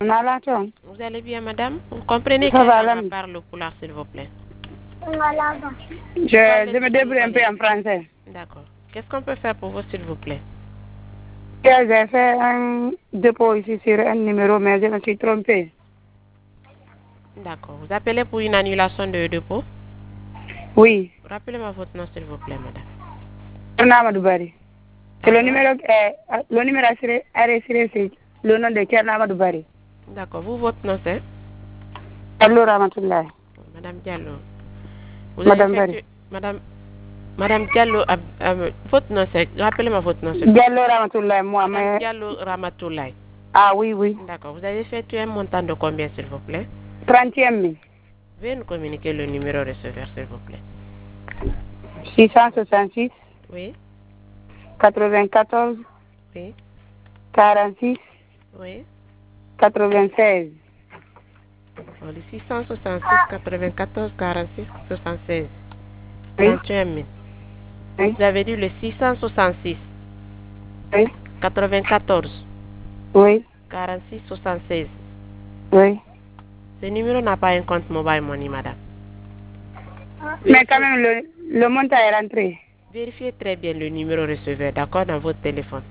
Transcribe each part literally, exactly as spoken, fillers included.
Vous allez bien, madame? Vous comprenez Ça quelle va, langue là. parle le pulaar, s'il vous plaît? Je, je me débrouille un peu en français. D'accord. Qu'est-ce qu'on peut faire pour vous, s'il vous plaît? J'ai fait un dépôt ici sur un numéro, mais je me suis trompée. D'accord. Vous appelez pour une annulation de dépôt? Oui. Rappelez-moi votre nom, s'il vous plaît, madame. Kerna Bari. C'est le numéro, euh, le numéro arrêté, c'est le nom de Kerna Bari. D'accord. Vous, votre nom, c'est? Diallo Ramatoulaye. Madame Diallo. Vous Madame avez Bari. effectué... Madame... Madame Diallo, ab... ab... votre nom, c'est... Rappelez-moi votre nom, s'il vous plaît. Diallo Ramatoulaye, moi, Madame mais... Diallo Ramatoulaye. Ah oui, oui. D'accord. Vous avez effectué un montant de combien, s'il vous plaît? trente et un mille. Veuillez nous communiquer le numéro receveur, s'il vous plaît. six cent soixante-six. Oui. quatre-vingt-quatorze. Oui. quarante-six. Oui. quatre-vingt-seize. Le six cent soixante-six, quatre-vingt-quatorze, quarante-six, soixante-seize. Oui. trente et un mille. Oui. Vous avez dit le six cent soixante-six. Oui. quatre-vingt-quatorze. Oui. quarante-six, soixante-seize. Oui. Ce numéro n'a pas un compte mobile money, madame. Mais quand même, le, le montant est rentré. Vérifiez très bien le numéro receveur, d'accord, dans votre téléphone.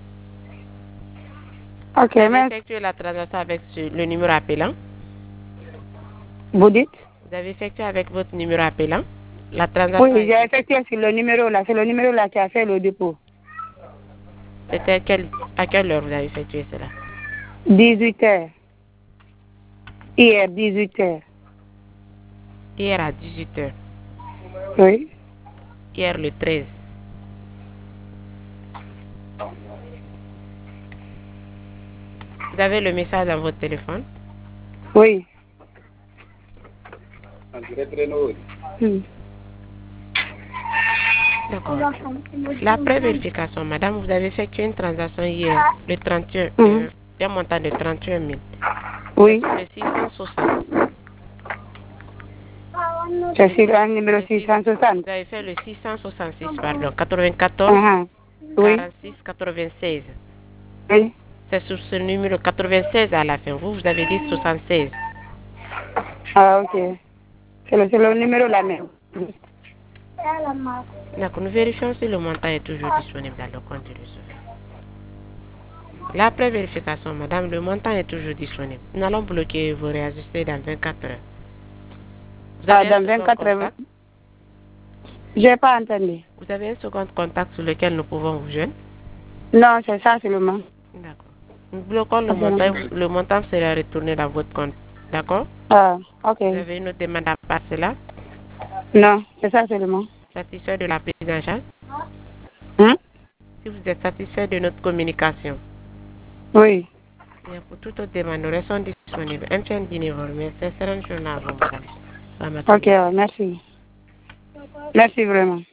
Ok, Vous avez mais... effectué la transaction avec ce- le numéro appelant? Vous dites? Vous avez effectué avec votre numéro appelant? La transaction Oui, a j'ai été... effectué sur le numéro là. C'est le numéro là qui a fait le dépôt. C'était à quelle... à quelle heure vous avez effectué cela? dix-huit heures. Hier, dix-huit heures. Hier à dix-huit heures. Oui. Hier le treize. Vous avez le message dans votre téléphone? Oui. Hmm. D'accord. La pré-vérification, madame, vous avez effectué une transaction hier, le trente et un, Mhm. euh, d'un montant de trente et un mille. Oui. Le six cent soixante. C'est sur un numéro Le six six- cent soixante. Vous avez fait le six cent soixante-six, pardon, quatre-vingt-quatorze, Uh-huh. Oui. quarante-six, quatre-vingt-seize. Oui. C'est sur ce numéro quatre-vingt-seize à la fin. Vous, vous avez dit soixante-seize. Ah, ok. C'est le, c'est le numéro là même. D'accord, nous vérifions si le montant est toujours disponible dans le compte du receveur. La pré-vérification, madame, le montant est toujours disponible. Nous allons bloquer et vous réajuster dans vingt-quatre heures. Vous Ah, avez un dans second vingt-quatre heures. contact? J'ai pas entendu. Vous avez un second contact sur lequel nous pouvons vous joindre? Non, c'est ça seulement. D'accord. Nous bloquons le Ok. montant. Le montant sera retourné dans votre compte. D'accord? Ah, ok. Vous avez une autre demande à part cela? Non, c'est ça seulement. Satisfait de la prise en charge? Hein? Si vous êtes satisfait de notre communication, Oui. bien, pour toute autre demande, nous restons disponibles. Un fin dîner, mais c'est un journal, madame. Ok, merci. Merci vraiment.